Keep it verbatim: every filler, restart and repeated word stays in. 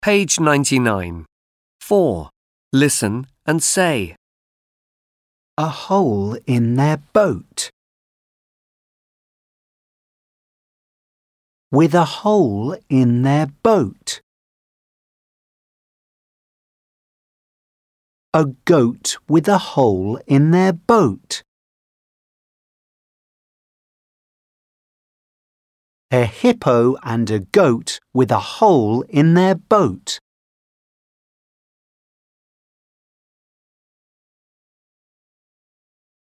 Page ninety-nine. four. Listen and say. A hole in their boat. With a hole in their boat. A goat with a hole in their boat. A hippo and a goat with a hole in their boat.